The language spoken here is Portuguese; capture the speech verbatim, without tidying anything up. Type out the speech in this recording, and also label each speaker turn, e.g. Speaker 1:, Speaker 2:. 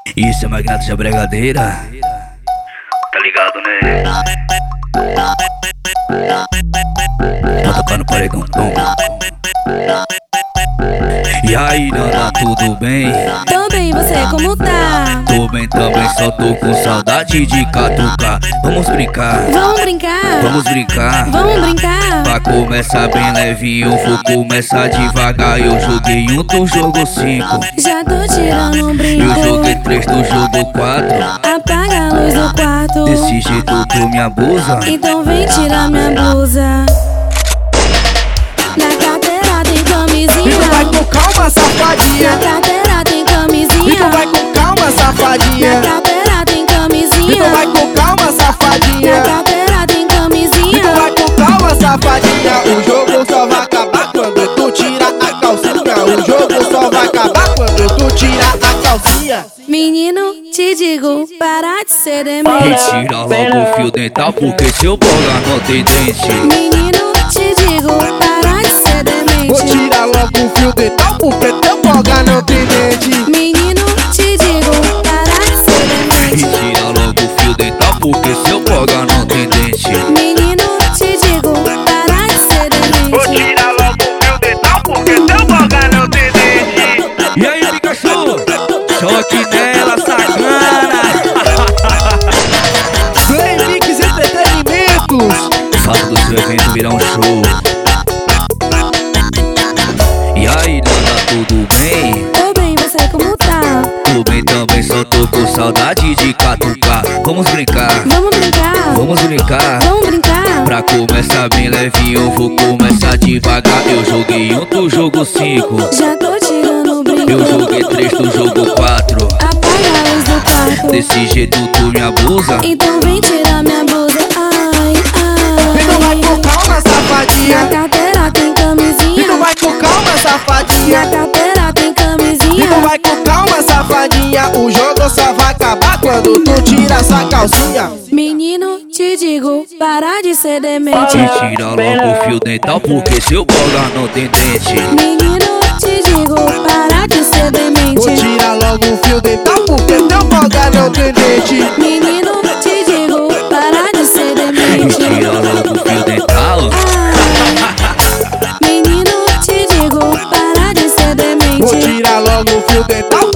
Speaker 1: Isso é magnata de bregadeira. Tá ligado, né? Bota pá no paredão. E aí, Nana, tudo bem?
Speaker 2: Tô bem, e você, como tá?
Speaker 1: Tô bem também, só tô com saudade de catucar. Vamos brincar,
Speaker 2: Vamos brincar?
Speaker 1: vamos brincar.
Speaker 2: Vamos brincar?
Speaker 1: Pra começar bem levinho, vou começar devagar. Eu joguei um, tu jogou cinco.
Speaker 2: Já tô tirando um brinco.
Speaker 1: Eu joguei três, tu jogou quatro.
Speaker 2: Apaga a luz do quarto.
Speaker 1: Desse jeito tu me abusa.
Speaker 2: Então vem tirar minha blusa. Na carteira tem camisinha.
Speaker 3: Então vai com calma, safadinha.
Speaker 2: Na carteira tem camisinha.
Speaker 3: Então vai com calma, safadinha.
Speaker 2: Na carteira tem camisinha.
Speaker 3: Então vai com calma, safadinha.
Speaker 2: Na carteira tem camisinha.
Speaker 3: Então vai com calma, safadinha. O jogo só vai acabar quando tu tira a calcinha. O jogo só vai acabar quando tu tira a calcinha.
Speaker 2: Menino, te digo, para de ser demente.
Speaker 1: Retira logo o fio dental, porque seu bola não tem dente.
Speaker 2: Menino, te digo, para de ser
Speaker 3: Vou
Speaker 2: demente.
Speaker 3: tirar logo o fio dental, porque teu boga não tem dente.
Speaker 2: Menino, te digo, para de ser demente.
Speaker 1: Retira logo o fio dental, porque seu boga não tem dente.
Speaker 2: Menino, te digo, para de ser
Speaker 3: Vou
Speaker 2: demente.
Speaker 3: tirar logo o fio dental, porque teu boga não tem dente.
Speaker 1: E aí, Pikachu? Choque nela, sacana.
Speaker 3: Play Mix Entretenimentos.
Speaker 1: Faça do seu evento virar um show. E aí, Nana, tudo bem?
Speaker 2: Tô bem, você como tá?
Speaker 1: Tô bem também, só tô com saudade de catucar. Vamos brincar,
Speaker 2: Vamos brincar?
Speaker 1: vamos brincar.
Speaker 2: Vamos brincar?
Speaker 1: Pra começar bem levinho, vou começar devagar. Eu joguei um, tu jogou cinco.
Speaker 2: Já tô tirando o brinco.
Speaker 1: Eu joguei três, tu jogou quatro.
Speaker 2: Apaga a luz do quarto.
Speaker 1: Desse jeito tu me abusa.
Speaker 2: Então vem tirar minha blusa. Ai,
Speaker 3: Então vai
Speaker 2: ai.
Speaker 3: com calma,
Speaker 2: Na
Speaker 3: safadinha.
Speaker 2: carteira tem camisinha.
Speaker 3: Então vai com calma,
Speaker 2: Na
Speaker 3: safadinha.
Speaker 2: carteira tem camisinha.
Speaker 3: Então vai com calma, safadinha. O jogo só vai acabar quando tu tira essa calcinha.
Speaker 2: Menino, te digo, para de ser demente.
Speaker 1: Retira logo o fio dental, porque seu bola não tem dente.
Speaker 2: Menino, te digo, para de ser
Speaker 3: Vou
Speaker 2: demente.
Speaker 3: tirar logo o fio dental, porque teu boga não tem dente.
Speaker 2: Menino, te digo, para de ser demente.
Speaker 1: Retira logo o fio dental.
Speaker 2: Ai, menino, te digo, para de ser
Speaker 3: Vou
Speaker 2: demente.
Speaker 3: tirar logo o fio dental,